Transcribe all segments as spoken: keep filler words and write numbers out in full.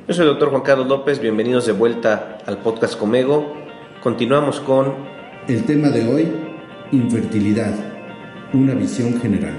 Yo soy el doctor Juan Carlos López, bienvenidos de vuelta al podcast Comego. Continuamos con... El tema de hoy, infertilidad, una visión general.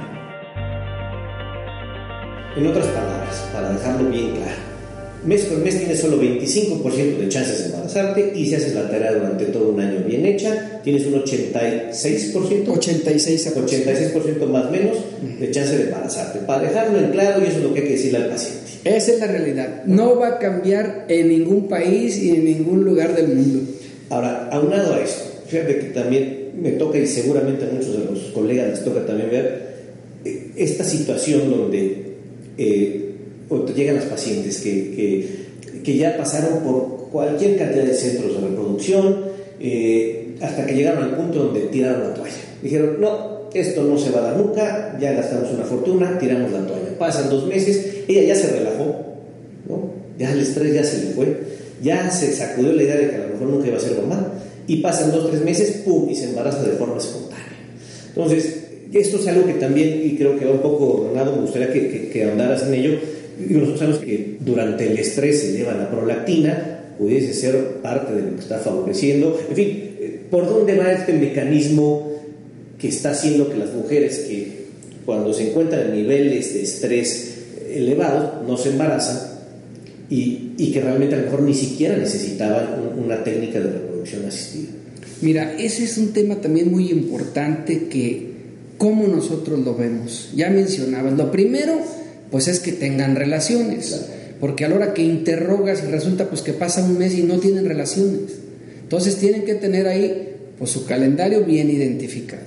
En otras palabras, para dejarlo bien claro, mes con mes tienes solo veinticinco por ciento de chances de embarazarte, y si haces la tarea durante todo un año bien hecha, tienes un ochenta y seis por ciento, ochenta y seis por ciento, ochenta y seis por ciento más o menos de chance de embarazarte. Para dejarlo en claro, y eso es lo que hay que decirle al paciente. Esa es la realidad. No va a cambiar en ningún país y en ningún lugar del mundo. Ahora, aunado a esto, fíjate que también me toca, y seguramente a muchos de los colegas les toca también ver eh, esta situación donde eh, llegan las pacientes que, que, que ya pasaron por cualquier cantidad de centros de reproducción, eh, hasta que llegaron al punto donde tiraron la toalla. Dijeron, no, esto no se va a dar nunca, ya gastamos una fortuna, tiramos la toalla. Pasan dos meses, ella ya se relajó, ¿no? Ya el estrés ya se le fue, ya se sacudió la idea de que a lo mejor nunca iba a ser mamá, y pasan dos o tres meses, ¡pum!, y se embaraza de forma espontánea. Entonces, esto es algo que también, y creo que va un poco, Renato, me gustaría que, que, que ahondaras en ello. Y nosotros sabemos que durante el estrés se lleva la prolactina, pudiese ser parte de lo que está favoreciendo. En fin, ¿por dónde va este mecanismo que está haciendo que las mujeres que cuando se encuentran en niveles de estrés elevados no se embarazan y, y que realmente a lo mejor ni siquiera necesitaban una técnica de reproducción asistida? Mira, ese es un tema también muy importante, que cómo nosotros lo vemos. Ya mencionabas, lo primero pues es que tengan relaciones, claro, porque a la hora que interrogas y resulta pues que pasa un mes y no tienen relaciones, entonces tienen que tener ahí pues su calendario bien identificado.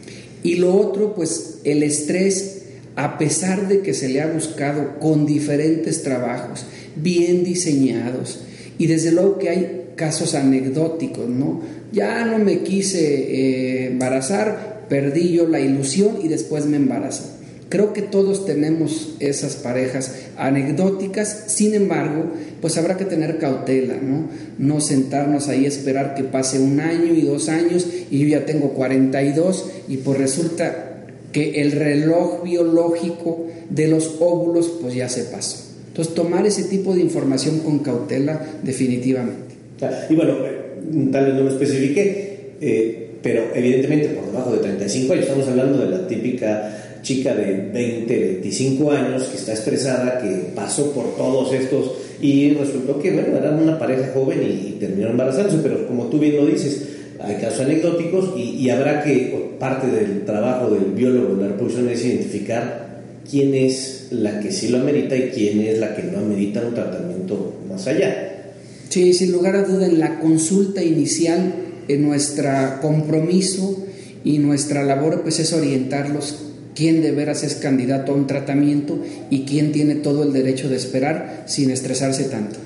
Y lo otro, pues el estrés, a pesar de que se le ha buscado con diferentes trabajos bien diseñados, y desde luego que hay casos anecdóticos, ¿no? Ya no me quise eh, embarazar, perdí yo la ilusión y después me embarazé. Creo que todos tenemos esas parejas anecdóticas. Sin embargo, pues habrá que tener cautela, ¿no? No sentarnos ahí a esperar que pase un año y dos años y yo ya tengo cuarenta y dos y pues resulta que el reloj biológico de los óvulos pues ya se pasó. Entonces, tomar ese tipo de información con cautela definitivamente. Y bueno, tal vez no lo especifique, eh, pero evidentemente por debajo de treinta y cinco años, estamos hablando de la típica chica de veinte, veinticinco años que está estresada, que pasó por todos estos y resultó que, bueno, eran una pareja joven y, y terminaron embarazándose, pero como tú bien lo dices, hay casos anecdóticos y, y habrá que, parte del trabajo del biólogo de la reproducción es identificar quién es la que sí lo amerita y quién es la que no amerita un tratamiento más allá. Sí, sin lugar a duda, en la consulta inicial, en nuestro compromiso y nuestra labor pues es orientarlos quién de veras es candidato a un tratamiento y quién tiene todo el derecho de esperar sin estresarse tanto.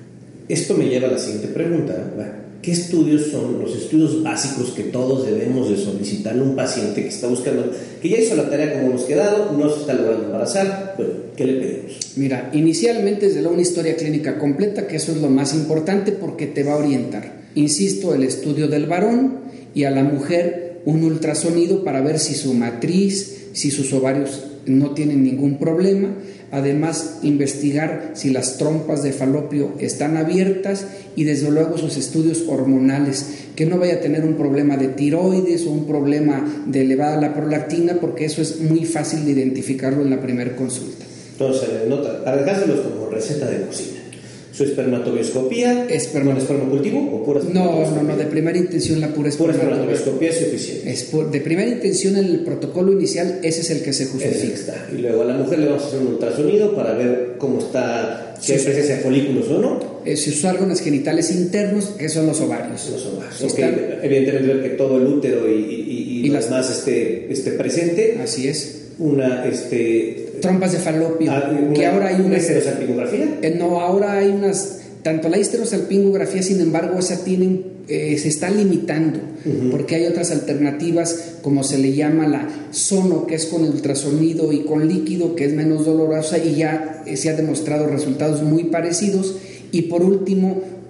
Esto me lleva a la siguiente pregunta. ¿Qué estudios son los estudios básicos que todos debemos de solicitarle a un paciente que está buscando, que ya hizo la tarea como hemos quedado, no se está logrando embarazar? Bueno, ¿qué le pedimos? Mira, inicialmente desde luego una historia clínica completa, que eso es lo más importante porque te va a orientar. Insisto, el estudio del varón, y a la mujer un ultrasonido para ver si su matriz, si sus ovarios no tienen ningún problema. Además, investigar si las trompas de falopio están abiertas y desde luego sus estudios hormonales, que no vaya a tener un problema de tiroides o un problema de elevada la prolactina, porque eso es muy fácil de identificarlo en la primera consulta. Entonces, nota, para dejárselos como receta de cocina. ¿Su espermatobioscopía? Esperma... ¿Con espermocultivo o pura No, no, no, de primera intención la pura espermatobioscopía es suficiente. Es por, de primera intención en el protocolo inicial, ese es el que se justifica. Está. Y luego a la mujer le vamos a hacer un ultrasonido para ver cómo está, si hay presencia de folículos o no. Eh, sus órganos genitales internos, que son los ovarios. Los ovarios. Okay. Evidentemente ver que todo el útero y, y, y, y las más esté, esté presente. Así es. Una, este... trompas de falopio, ah, una, que ahora hay una unas... histerosalpingografía. Eh, no, ahora hay unas... Tanto la histerosalpingografía, sin embargo, esa tiene, eh, se está limitando, uh-huh. porque hay otras alternativas, como se le llama la sono, que es con ultrasonido y con líquido, que es menos dolorosa y ya eh, se ha demostrado resultados muy parecidos. Y por último,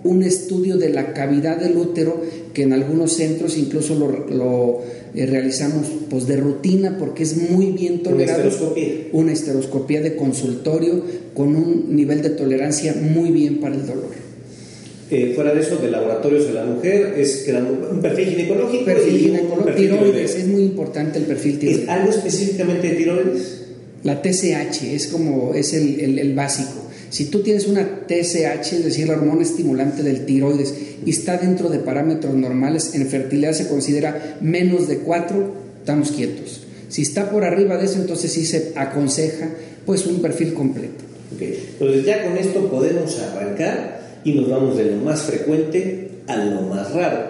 un estudio de la cavidad del útero, que en algunos centros incluso lo, lo eh, realizamos pues de rutina, porque es muy bien tolerado. Una esteroscopía. Una esteroscopía de consultorio con un nivel de tolerancia muy bien para el dolor. Eh, fuera de eso, de laboratorios de la mujer, es que la, un perfil ginecológico. Perfil y ginecológico, perfil tiroides, es muy importante el perfil tiroides. ¿Es algo específicamente de tiroides? La T S H es como es el, el, el básico. Si tú tienes una T S H, es decir, la hormona estimulante del tiroides, y está dentro de parámetros normales, en fertilidad se considera menos de cuatro, estamos quietos. Si está por arriba de eso, entonces sí se aconseja pues un perfil completo. Okay. Entonces ya con esto podemos arrancar y nos vamos de lo más frecuente a lo más raro.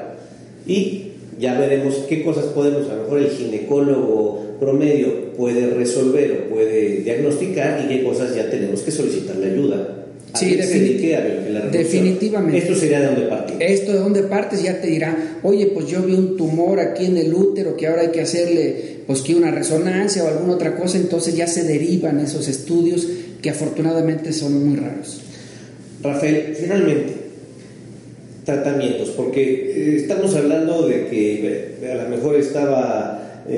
Y ya veremos qué cosas podemos, a lo mejor el ginecólogo promedio puede resolver o puede diagnosticar, y qué cosas ya tenemos que solicitarle ayuda. Sí, definitivamente. definitivamente. Esto sería de dónde partir. Esto de dónde partes ya te dirá, oye, pues yo vi un tumor aquí en el útero que ahora hay que hacerle pues que una resonancia o alguna otra cosa, entonces ya se derivan esos estudios que afortunadamente son muy raros. Rafael, finalmente, tratamientos, porque eh, estamos hablando de que eh, a lo mejor estaba...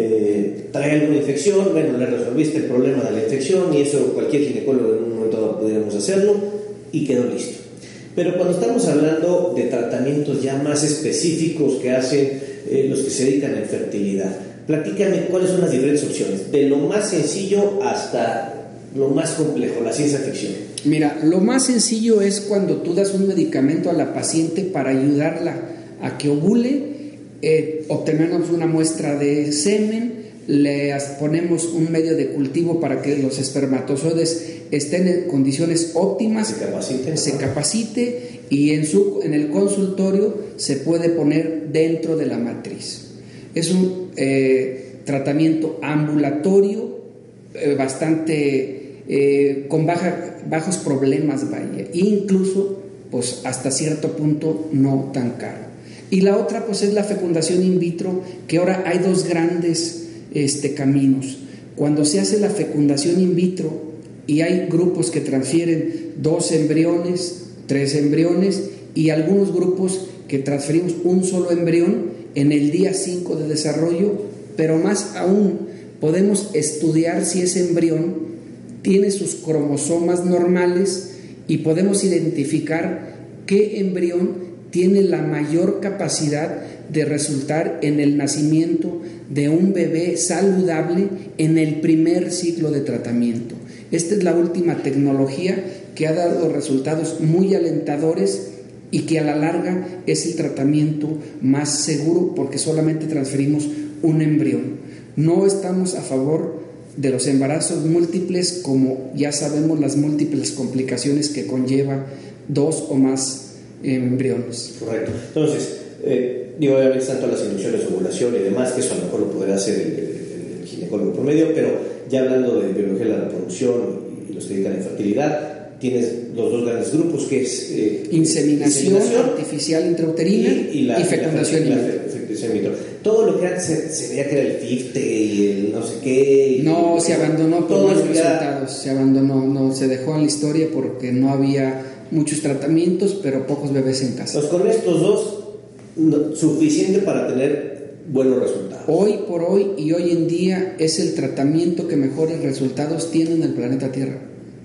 Eh, trae alguna infección, bueno, le resolviste el problema de la infección y eso cualquier ginecólogo en un momento dado pudiéramos hacerlo y quedó listo. Pero cuando estamos hablando de tratamientos ya más específicos que hacen eh, los que se dedican a la fertilidad, platícame cuáles son las diferentes opciones, de lo más sencillo hasta lo más complejo, la ciencia ficción. Mira, lo más sencillo es cuando tú das un medicamento a la paciente para ayudarla a que ovule. Eh, obtenemos una muestra de semen, le ponemos un medio de cultivo para que los espermatozoides estén en condiciones óptimas, se capacite, se capacite y en, su, en el consultorio se puede poner dentro de la matriz. Es un eh, tratamiento ambulatorio eh, bastante eh, con baja, bajos problemas, vaya, e incluso pues hasta cierto punto no tan caro. Y la otra pues es la fecundación in vitro, que ahora hay dos grandes este, caminos. Cuando se hace la fecundación in vitro y hay grupos que transfieren dos embriones, tres embriones, y algunos grupos que transferimos un solo embrión en el día cinco de desarrollo, pero más aún podemos estudiar si ese embrión tiene sus cromosomas normales y podemos identificar qué embrión tiene la mayor capacidad de resultar en el nacimiento de un bebé saludable en el primer ciclo de tratamiento. Esta es la última tecnología que ha dado resultados muy alentadores y que a la larga es el tratamiento más seguro porque solamente transferimos un embrión. No estamos a favor de los embarazos múltiples, como ya sabemos las múltiples complicaciones que conlleva dos o más embriones. Correcto. Entonces, eh, digo, obviamente están todas las inducciones de ovulación y demás, que eso a lo mejor lo podrá hacer el, el, el ginecólogo promedio, pero ya hablando de biología de la reproducción y los que dedican a infertilidad, tienes los dos grandes grupos, que es eh, inseminación, inseminación artificial intrauterina y, y, la, y fecundación in vitro. Todo lo que antes se, se veía que era el FIFTE y el no sé qué. No, se abandonó por los resultados, se abandonó, no, se dejó en la historia porque no había muchos tratamientos, pero pocos bebés en casa. Pues con estos dos, no, suficiente para tener buenos resultados. Hoy por hoy y hoy en día es el tratamiento que mejores resultados tiene en el planeta Tierra.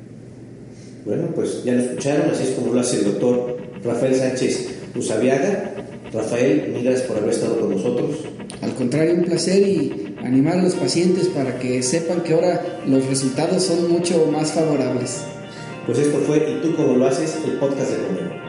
Bueno, pues ya lo escucharon, así es como lo hace el doctor Rafael Sánchez Usabiaga. Rafael, mil gracias por haber estado con nosotros. Al contrario, un placer, y animar a los pacientes para que sepan que ahora los resultados son mucho más favorables. Pues esto fue ¿Y tú cómo lo haces?, el podcast de Conmigo.